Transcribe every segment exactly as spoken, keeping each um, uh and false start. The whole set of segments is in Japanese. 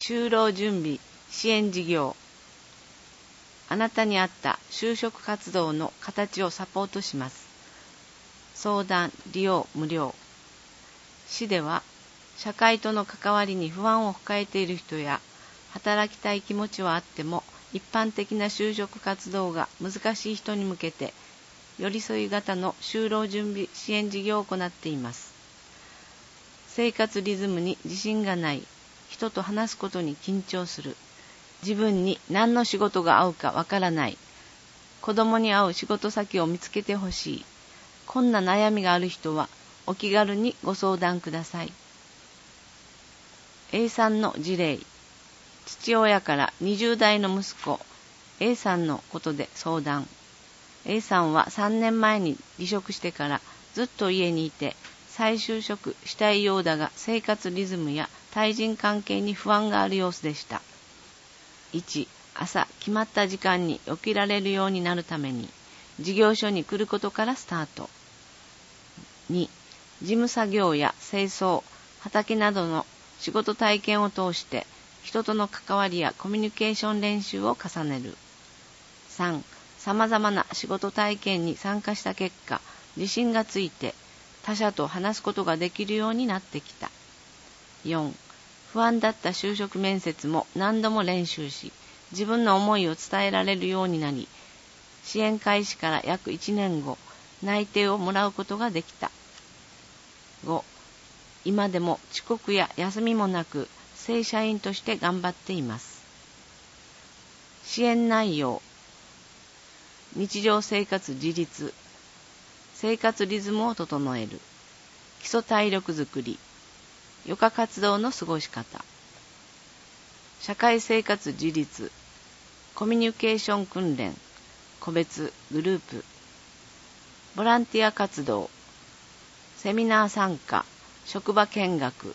就労準備支援事業。あなたに合った就職活動の形をサポートします。相談、利用無料。市では、社会との関わりに不安を抱えている人や、働きたい気持ちはあっても、一般的な就職活動が難しい人に向けて、寄り添い型の就労準備支援事業を行っています。生活リズムに自信がない、人と話すことに緊張する、自分に何の仕事が合うかわからない、子供に合う仕事先を見つけてほしい、こんな悩みがある人はお気軽にご相談ください。A さんの事例。父親からにじゅう代の息子 A さんのことで相談。A さんはさんねんまえに離職してからずっと家にいて再就職したいようだが生活リズムや対人関係に不安がある様子でした。いち. 朝決まった時間に起きられるようになるために事業所に来ることからスタート。に. 事務作業や清掃、畑などの仕事体験を通して人との関わりやコミュニケーション練習を重ねる。さん. 様々な仕事体験に参加した結果、自信がついて他者と話すことができるようになってきた。よん. 不安だった就職面接も何度も練習し、自分の思いを伝えられるようになり、支援開始から約いちねんご、内定をもらうことができた。ご. 今でも遅刻や休みもなく、正社員として頑張っています。支援内容。日常生活自立。生活リズムを整える。基礎体力づくり。余暇活動の過ごし方。社会生活自立。コミュニケーション訓練。個別、グループ。ボランティア活動。セミナー参加。職場見学。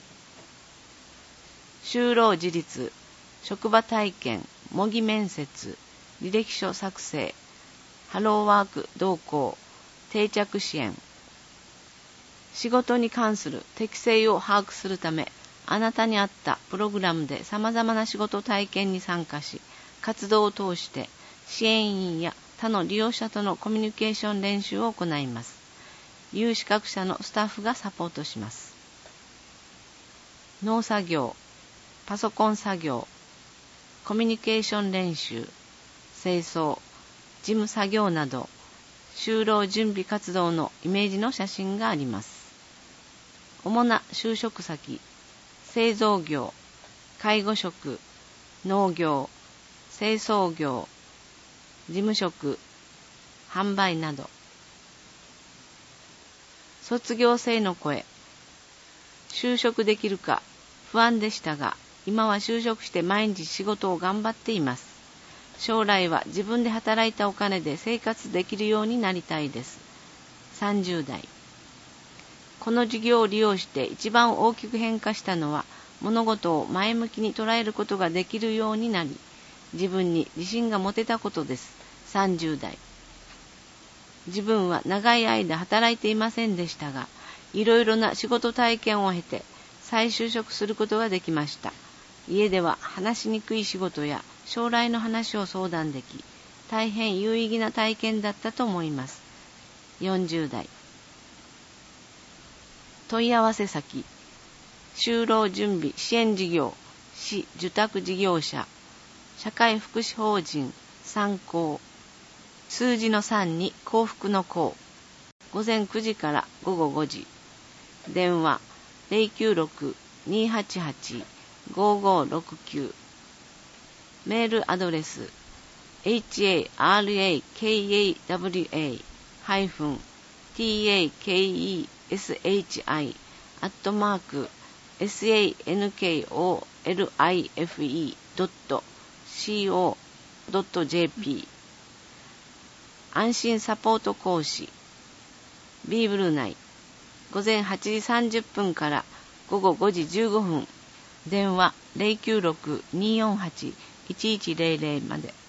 就労自立。職場体験。模擬面接。履歴書作成。ハローワーク同行。定着支援。仕事に関する適性を把握するため、あなたに合ったプログラムで様々な仕事体験に参加し、活動を通して支援員や他の利用者とのコミュニケーション練習を行います。有資格者のスタッフがサポートします。農作業、パソコン作業、コミュニケーション練習、清掃、事務作業など、就労準備活動のイメージの写真があります。主な就職先、製造業、介護職、農業、清掃業、事務職、販売など。卒業生の声。就職できるか不安でしたが、今は就職して毎日仕事を頑張っています。将来は自分で働いたお金で生活できるようになりたいです。さんじゅう代。この事業を利用して一番大きく変化したのは、物事を前向きに捉えることができるようになり、自分に自信が持てたことです。さんじゅう代。自分は長い間働いていませんでしたが、いろいろな仕事体験を経て、再就職することができました。家では話しにくい仕事や将来の話を相談でき、大変有意義な体験だったと思います。よんじゅう代。問い合わせ先、就労準備支援事業、市受託事業者、社会福祉法人、参考、数字のさんに幸福の幸、午前くじから午後ごじ、電話 ゼロきゅうろく にーはちはち ごーごーろくきゅう、メールアドレス エイチエーアールエーケーエーダブリューエー ハイフン ティーエーケーイーエスエイチアイ アットマーク サンコリフイー ドット コー ドット ジェーピー 安心サポート講師ビーブル内午前はちじさんじゅっぷんから午後ごじじゅうごふん電話 ゼロきゅうろく にーよんはち いちいちゼロゼロまで